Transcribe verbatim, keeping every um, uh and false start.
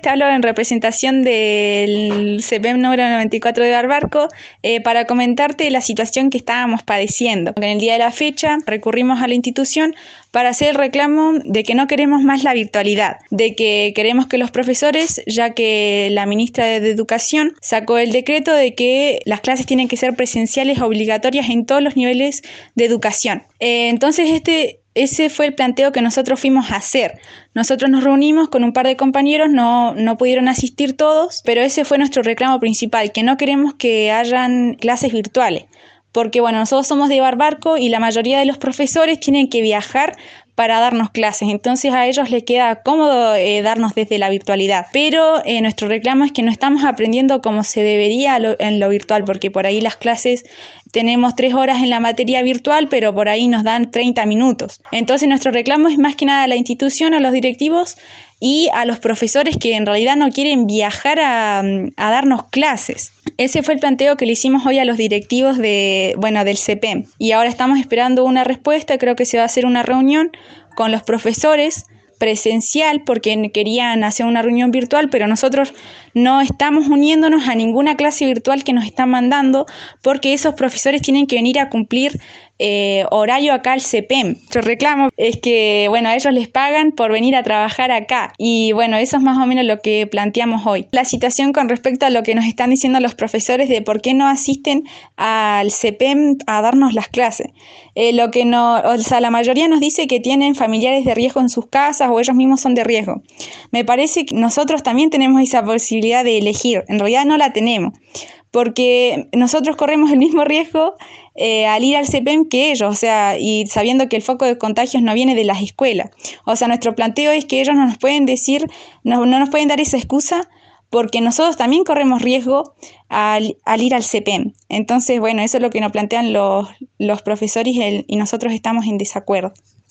Te hablo en representación del C P E M número noventa y cuatro de Barbarco eh, para comentarte la situación que estábamos padeciendo. En el día de la fecha recurrimos a la institución para hacer el reclamo de que no queremos más la virtualidad, de que queremos que los profesores, ya que la ministra de Educación sacó el decreto de que las clases tienen que ser presenciales obligatorias en todos los niveles de educación. Eh, entonces este Ese fue el planteo que nosotros fuimos a hacer. Nosotros nos reunimos con un par de compañeros, no, no pudieron asistir todos, pero ese fue nuestro reclamo principal, que no queremos que hayan clases virtuales. Porque bueno, nosotros somos de Barbarco y la mayoría de los profesores tienen que viajar para darnos clases, entonces a ellos les queda cómodo eh, darnos desde la virtualidad, pero eh, nuestro reclamo es que no estamos aprendiendo como se debería lo, en lo virtual, porque por ahí las clases tenemos tres horas en la materia virtual, pero por ahí nos dan treinta minutos. Entonces nuestro reclamo es más que nada a la institución, a los directivos y a los profesores que en realidad no quieren viajar a, a darnos clases. Ese fue el planteo que le hicimos hoy a los directivos de, bueno, del C P E M. Y ahora estamos esperando una respuesta, creo que se va a hacer una reunión con los profesores presencial porque querían hacer una reunión virtual, pero nosotros no estamos uniéndonos a ninguna clase virtual que nos están mandando porque esos profesores tienen que venir a cumplir eh, horario acá al C P E M. Nuestro reclamo es que, bueno, a ellos les pagan por venir a trabajar acá y, bueno, eso es más o menos lo que planteamos hoy. La situación con respecto a lo que nos están diciendo los profesores de por qué no asisten al C P E M a darnos las clases. Eh, lo que no, o sea, la mayoría nos dice que tienen familiares de riesgo en sus casas o ellos mismos son de riesgo. Me parece que nosotros también tenemos esa posibilidad de elegir, en realidad no la tenemos, porque nosotros corremos el mismo riesgo eh, al ir al C P E M que ellos, o sea, y sabiendo que el foco de contagios no viene de las escuelas. O sea, nuestro planteo es que ellos no nos pueden decir, no, no nos pueden dar esa excusa porque nosotros también corremos riesgo al, al ir al C P E M. Entonces, bueno, eso es lo que nos plantean los, los profesores y, el, y nosotros estamos en desacuerdo.